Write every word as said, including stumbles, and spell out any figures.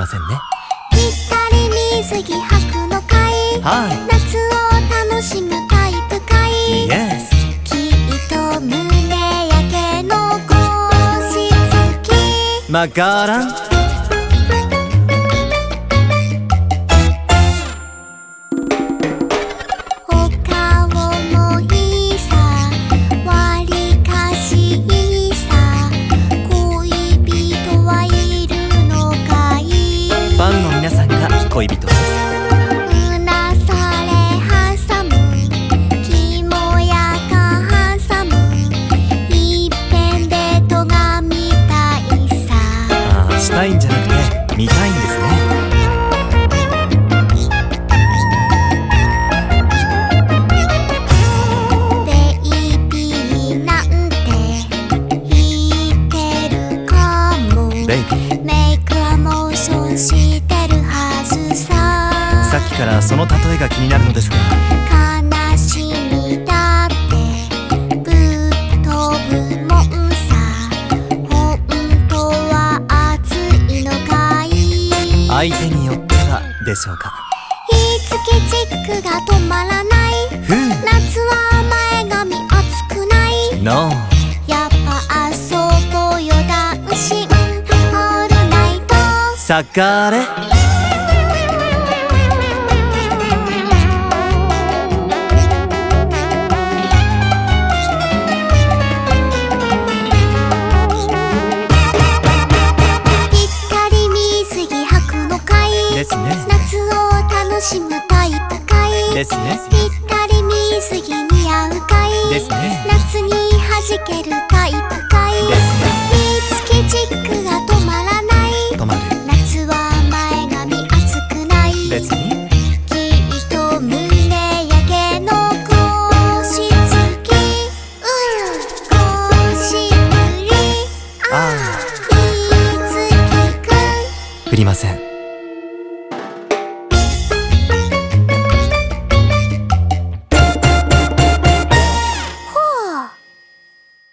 ませんね。 ぴったり水着履くのかい、 はい、 夏を楽しむタイプかい。 イエス。 きっと胸焼けの腰つきマカランお顔もいいさ、わりかしいいさ、恋人はいるのかい。 ファンの皆さんが恋人です。 うなされハサム、きもやかハサム、いっぺんでとがみたいさ。 ああ、したいんじゃなくて見たいんですね。 ベイビーなんて言ってるかも。 ベイビー、 メイクはモーションしてるはずさ。 さっきからその例えが気になるのですが、 悲しみだってぶっ飛ぶもんさ。ほんとは熱いのかい。 相手によってはでしょうか。 火付けチックが止まらない。 ふう、 夏は前髪熱くない。 ノー。 やっぱ遊ぼうよ男子、オールナイト。 さかれぴったり水着履くのかい。 ですね。 夏を楽しむタイプかい。 ですね。 ぴったり水着似合うかい。 ですね。 夏に弾けるタイプかい。 ですね。 火付けチック